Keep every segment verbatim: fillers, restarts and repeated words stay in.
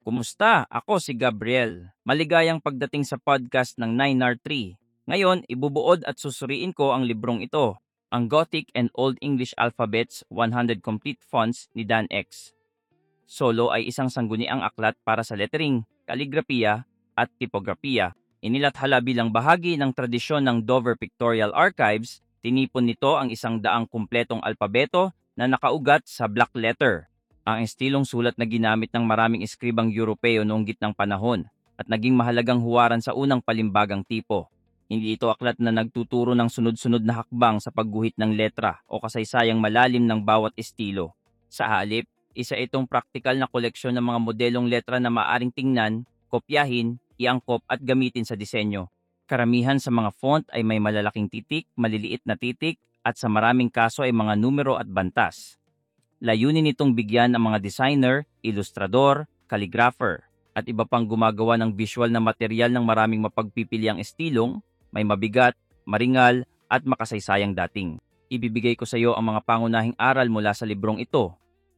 Kumusta? Ako si Gabriel. Maligayang pagdating sa podcast ng nine R three. Ngayon, ibubuod at susuriin ko ang librong ito, ang Gothic and Old English Alphabets one hundred Complete Fonts ni Dan X. Solo ay isang sangguniang aklat para sa lettering, kaligrafiya, at tipografiya. Inilathala bilang bahagi ng tradisyon ng Dover Pictorial Archives, tinipon nito ang isang daang kumpletong alpabeto na nakaugat sa black letter. Ang estilong sulat na ginamit ng maraming eskribang Europeo noong gitnang panahon at naging mahalagang huwaran sa unang palimbagang tipo. Hindi ito aklat na nagtuturo ng sunod-sunod na hakbang sa pagguhit ng letra o kasaysayang malalim ng bawat estilo. Sa halip, isa itong praktikal na koleksyon ng mga modelong letra na maaring tingnan, kopyahin, iangkop at gamitin sa disenyo. Karamihan sa mga font ay may malalaking titik, maliliit na titik, at sa maraming kaso ay mga numero at bantas. Layunin nitong bigyan ang mga designer, ilustrador, calligrapher, at iba pang gumagawa ng visual na material ng maraming mapagpipiliang estilong, may mabigat, maringal, at makasaysayang dating. Ibibigay ko sa iyo ang mga pangunahing aral mula sa librong ito.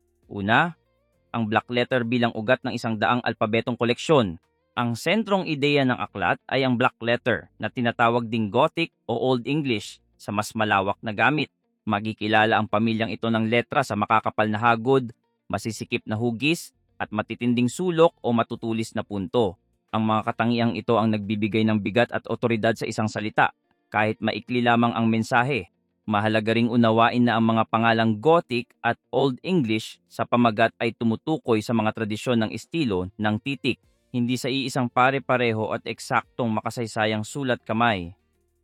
Una, ang black letter bilang ugat ng isang daang alpabetong koleksyon. Ang sentrong ideya ng aklat ay ang black letter na tinatawag ding Gothic o Old English sa mas malawak na gamit. Magkikilala ang pamilyang ito ng letra sa makakapal na hagod, masisikip na hugis, at matitinding sulok o matutulis na punto. Ang mga katangiang ito ang nagbibigay ng bigat at otoridad sa isang salita, kahit maikli lamang ang mensahe. Mahalaga ring unawain na ang mga pangalang Gothic at Old English sa pamagat ay tumutukoy sa mga tradisyon ng estilo ng titik, hindi sa iisang pare-pareho at eksaktong makasaysayang sulat kamay.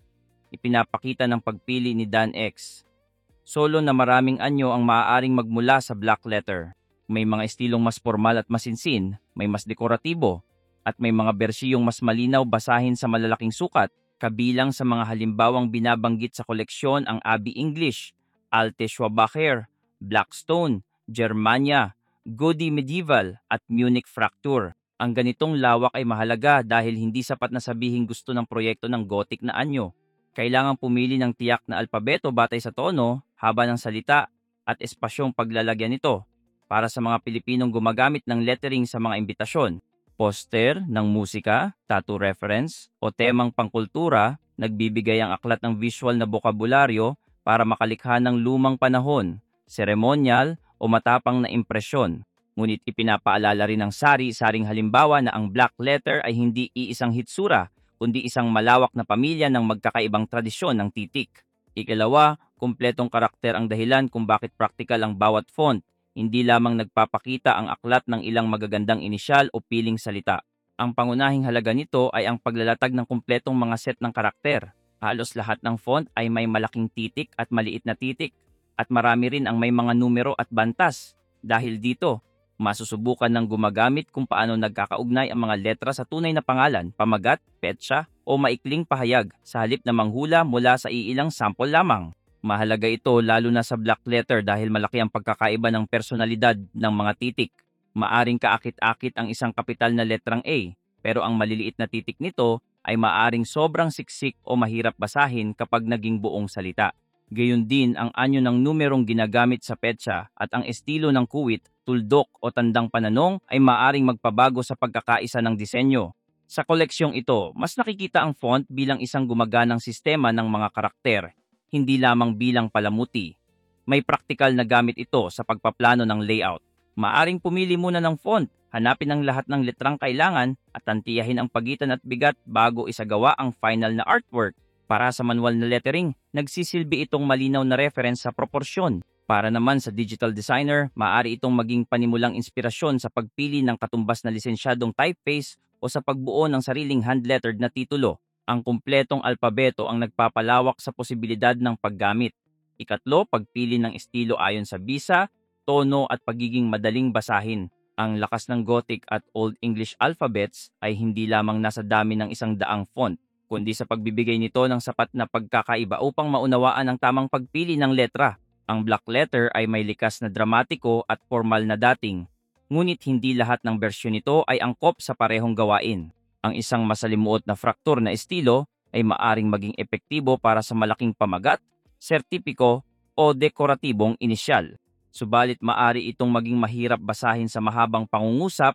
Ipinapakita ng pagpili ni Dan X. Solo na maraming anyo ang maaaring magmula sa black letter. May mga estilong mas formal at masinsin, may mas dekoratibo, at may mga bersiyong mas malinaw basahin sa malalaking sukat. Kabilang sa mga halimbawang binabanggit sa koleksyon ang Abbey English, Alte Schwabacher, Blackstone, Germania, Goody Medieval, at Munich Fracture. Ang ganitong lawak ay mahalaga dahil hindi sapat na sabihing gusto ng proyekto ng Gothic na anyo. Kailangang pumili ng tiyak na alpabeto batay sa tono, haba ng salita, at espasyong paglalagyan nito. Para sa mga Pilipinong gumagamit ng lettering sa mga imbitasyon, poster ng musika, tattoo reference, o temang pangkultura, nagbibigay ang aklat ng visual na bokabularyo para makalikha ng lumang panahon, seremonyal o matapang na impresyon. Ngunit ipinapaalala rin ng sari-saring halimbawa na ang black letter ay hindi iisang hitsura, kundi isang malawak na pamilya ng magkakaibang tradisyon ng titik. Ikalawa, kumpletong karakter ang dahilan kung bakit praktikal ang bawat font. Hindi lamang nagpapakita ang aklat ng ilang magagandang inisyal o piling salita. Ang pangunahing halaga nito ay ang paglalatag ng kumpletong mga set ng karakter. Halos lahat ng font ay may malaking titik at maliit na titik, at marami rin ang may mga numero at bantas. Dahil dito, masusubukan ng gumagamit kung paano nagkakaugnay ang mga letra sa tunay na pangalan, pamagat, petsa, o maikling pahayag sa halip na manghula mula sa iilang sample lamang. Mahalaga ito lalo na sa black letter dahil malaki ang pagkakaiba ng personalidad ng mga titik. Maaring kaakit-akit ang isang kapital na letrang A, pero ang maliliit na titik nito ay maaring sobrang siksik o mahirap basahin kapag naging buong salita. Gayon din ang anyo ng numerong ginagamit sa petsa at ang estilo ng kuwit, tuldok o tandang pananong ay maaring magpabago sa pagkakaisa ng disenyo. Sa koleksyong ito, mas nakikita ang font bilang isang gumaganang sistema ng mga karakter, hindi lamang bilang palamuti. May praktikal na gamit ito sa pagpaplano ng layout. Maaring pumili muna ng font, hanapin ang lahat ng letrang kailangan at tantiyahin ang pagitan at bigat bago isagawa ang final na artwork. Para sa manual na lettering, nagsisilbi itong malinaw na reference sa proporsyon. Para naman sa digital designer, maaari itong maging panimulang inspirasyon sa pagpili ng katumbas na lisensyadong typeface o sa pagbuo ng sariling hand-lettered na titulo. Ang kumpletong alpabeto ang nagpapalawak sa posibilidad ng paggamit. Ikatlo, pagpili ng estilo ayon sa bisa, tono at pagiging madaling basahin. Ang lakas ng Gothic at Old English alphabets ay hindi lamang nasa dami ng isang daang font, kundi sa pagbibigay nito ng sapat na pagkakaiba upang maunawaan ang tamang pagpili ng letra. Ang black letter ay may likas na dramatiko at formal na dating, ngunit hindi lahat ng bersyon nito ay angkop sa parehong gawain. Ang isang masalimuot na fraktur na estilo ay maaring maging epektibo para sa malaking pamagat, sertipiko o dekoratibong inisyal. Subalit maari itong maging mahirap basahin sa mahabang pangungusap,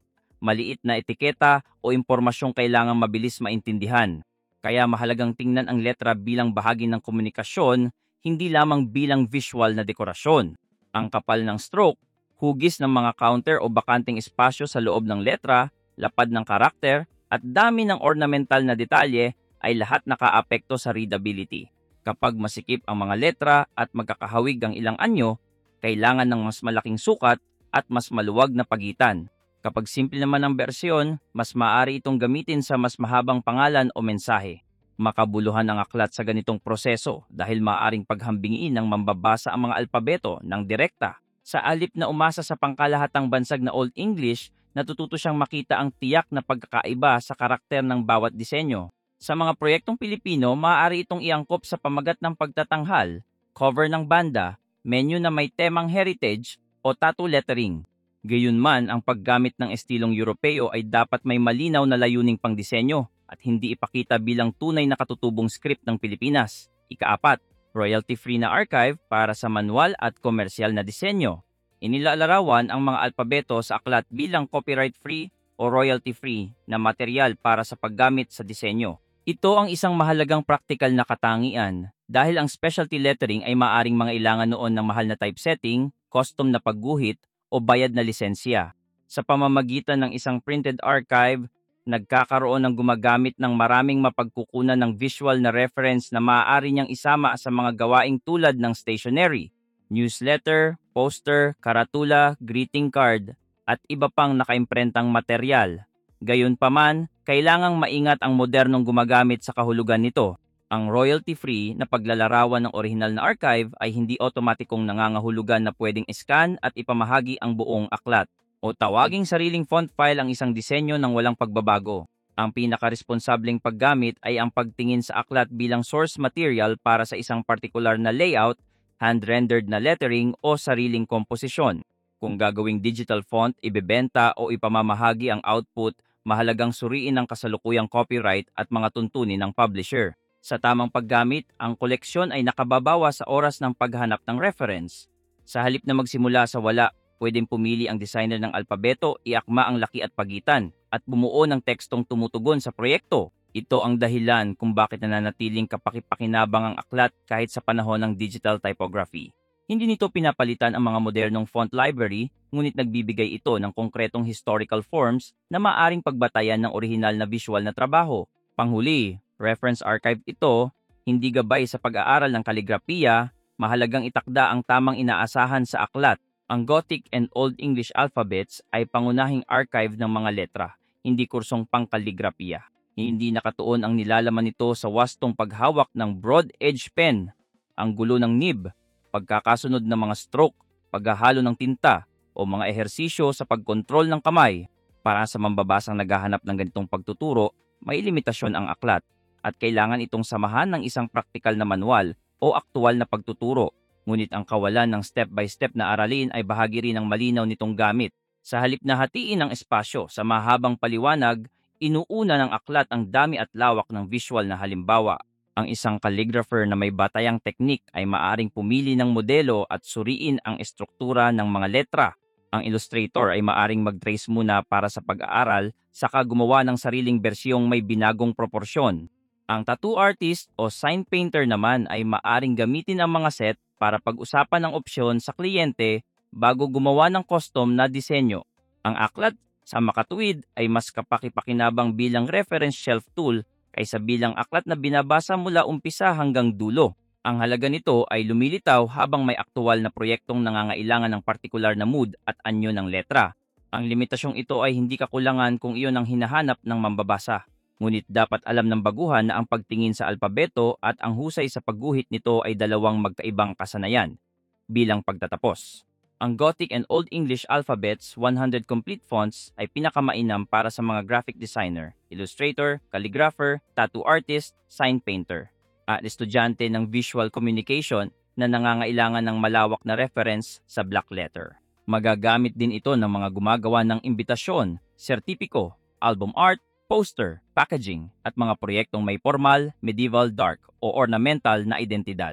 maliit na etiketa o impormasyong kailangang mabilis maintindihan. Kaya mahalagang tingnan ang letra bilang bahagi ng komunikasyon, hindi lamang bilang visual na dekorasyon. Ang kapal ng stroke, hugis ng mga counter o bakanting espasyo sa loob ng letra, lapad ng karakter, at dami ng ornamental na detalye ay lahat nakaapekto sa readability. Kapag masikip ang mga letra at magkakahawig ang ilang anyo, kailangan ng mas malaking sukat at mas maluwag na pagitan. Kapag simple naman ang bersyon, mas maaari itong gamitin sa mas mahabang pangalan o mensahe. Makabuluhan ang aklat sa ganitong proseso dahil maaaring paghambingin ng mambabasa ang mga alpabeto ng direkta. Sa alip na umasa sa pangkalahatang bansag na Old English, natututo siyang makita ang tiyak na pagkakaiba sa karakter ng bawat disenyo. Sa mga proyektong Pilipino, maaari itong iangkop sa pamagat ng pagtatanghal, cover ng banda, menu na may temang heritage o tattoo lettering. Gayunman, ang paggamit ng estilong Europeo ay dapat may malinaw na layuning pangdisenyo at hindi ipakita bilang tunay na katutubong script ng Pilipinas. Ikaapat, royalty-free na archive para sa manual at komersyal na disenyo. Inilalarawan ang mga alpabeto sa aklat bilang copyright-free o royalty-free na material para sa paggamit sa disenyo. Ito ang isang mahalagang praktikal na katangian dahil ang specialty lettering ay maaring mangailangan noon ng mahal na typesetting, custom na pagguhit, o bayad na lisensya. Sa pamamagitan ng isang printed archive, nagkakaroon ng gumagamit ng maraming mapagkukunan ng visual na reference na maaari niyang isama sa mga gawaing tulad ng stationery, newsletter, poster, karatula, greeting card, at iba pang nakaimprentang material. Gayunpaman, kailangang maingat ang modernong gumagamit sa kahulugan nito. Ang royalty-free na paglalarawan ng orihinal na archive ay hindi otomatikong nangangahulugan na pwedeng iskan at ipamahagi ang buong aklat o tawaging sariling font file ang isang disenyo ng walang pagbabago. Ang pinakaresponsableng paggamit ay ang pagtingin sa aklat bilang source material para sa isang partikular na layout, hand-rendered na lettering o sariling komposisyon. Kung gagawing digital font, ibebenta o ipamamahagi ang output, mahalagang suriin ang kasalukuyang copyright at mga tuntunin ng publisher. Sa tamang paggamit, ang koleksyon ay nakababawa sa oras ng paghanap ng reference. Sa halip na magsimula sa wala, pwedeng pumili ang designer ng alpabeto, iakma ang laki at pagitan, at bumuo ng tekstong tumutugon sa proyekto. Ito ang dahilan kung bakit nananatiling kapakipakinabang ang aklat kahit sa panahon ng digital typography. Hindi nito pinapalitan ang mga modernong font library, ngunit nagbibigay ito ng konkretong historical forms na maaring pagbatayan ng orihinal na visual na trabaho. Panghuli, reference archive ito, hindi gabay sa pag-aaral ng kaligrapiya, mahalagang itakda ang tamang inaasahan sa aklat. Ang Gothic and Old English alphabets ay pangunahing archive ng mga letra, hindi kursong pangkaligrapiya. Hindi nakatuon ang nilalaman nito sa wastong paghawak ng broad-edge pen, ang gulo ng nib, pagkakasunod ng mga stroke, paghahalo ng tinta, o mga ehersisyo sa pagkontrol ng kamay. Para sa mambabasang naghahanap ng ganitong pagtuturo, may limitasyon ang aklat at kailangan itong samahan ng isang praktikal na manual o aktual na pagtuturo. Ngunit ang kawalan ng step-by-step na aralin ay bahagi rin ng malinaw nitong gamit. Sa halip na hatiin ang espasyo sa mahabang paliwanag, inuuna ng aklat ang dami at lawak ng visual na halimbawa. Ang isang calligrapher na may batayang teknik ay maaring pumili ng modelo at suriin ang estruktura ng mga letra. Ang illustrator ay maaring mag-trace muna para sa pag-aaral, saka gumawa ng sariling bersyong may binagong proporsyon. Ang tattoo artist o sign painter naman ay maaring gamitin ang mga set para pag-usapan ng opsyon sa kliyente bago gumawa ng custom na disenyo. Ang aklat sa makatuwid ay mas kapakipakinabang bilang reference shelf tool kaysa bilang aklat na binabasa mula umpisa hanggang dulo. Ang halaga nito ay lumilitaw habang may aktual na proyektong nangangailangan ng partikular na mood at anyo ng letra. Ang limitasyong ito ay hindi kakulangan kung iyon ang hinahanap ng mambabasa. Ngunit dapat alam ng baguhan na ang pagtingin sa alpabeto at ang husay sa pagguhit nito ay dalawang magkaibang kasanayan. Bilang pagtatapos, ang Gothic and Old English alphabets one hundred complete fonts ay pinakamainam para sa mga graphic designer, illustrator, calligrapher, tattoo artist, sign painter, at estudyante ng visual communication na nangangailangan ng malawak na reference sa black letter. Magagamit din ito ng mga gumagawa ng imbitasyon, sertipiko, album art, poster, packaging, at mga proyektong may formal, medieval, dark, o ornamental na identidad.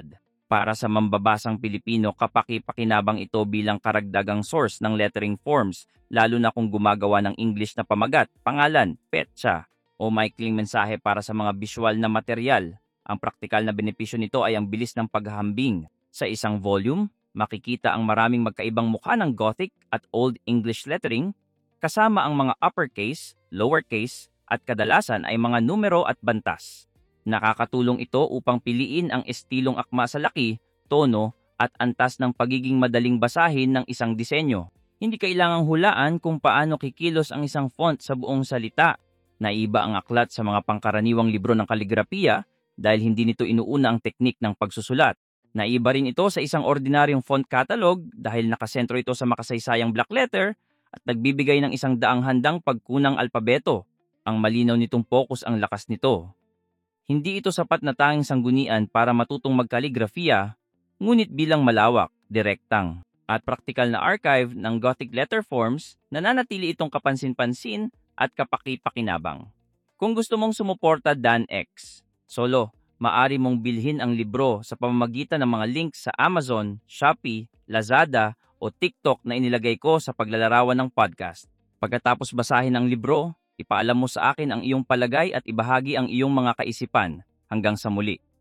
Para sa mambabasang Pilipino, kapaki-pakinabang ito bilang karagdagang source ng lettering forms, lalo na kung gumagawa ng English na pamagat, pangalan, petsa, o maikling mensahe para sa mga visual na material. Ang praktikal na benepisyo nito ay ang bilis ng paghahambing. Sa isang volume, makikita ang maraming magkaibang mukha ng Gothic at Old English lettering, kasama ang mga uppercase, lowercase, at kadalasan ay mga numero at bantas. Nakakatulong ito upang piliin ang estilong akma sa laki, tono, at antas ng pagiging madaling basahin ng isang disenyo. Hindi kailangang hulaan kung paano kikilos ang isang font sa buong salita. Naiba ang aklat sa mga pangkaraniwang libro ng kaligrafiya dahil hindi nito inuuna ang teknik ng pagsusulat. Naiba rin ito sa isang ordinaryong font catalog dahil nakasentro ito sa makasaysayang black letter at nagbibigay ng isang daang handang pagkunang alpabeto. Ang malinaw nitong focus ang lakas nito. Hindi ito sapat na tanging sanggunian para matutong magkaligrafiya, ngunit bilang malawak, direktang, at praktikal na archive ng Gothic letter forms, nananatili itong kapansin-pansin at kapaki-pakinabang. Kung gusto mong sumuporta Dan X Solo, maari mong bilhin ang libro sa pamamagitan ng mga links sa Amazon, Shopee, Lazada o TikTok na inilagay ko sa paglalarawan ng podcast. Pagkatapos basahin ang libro, ipaalam mo sa akin ang iyong palagay at ibahagi ang iyong mga kaisipan. Hanggang sa muli.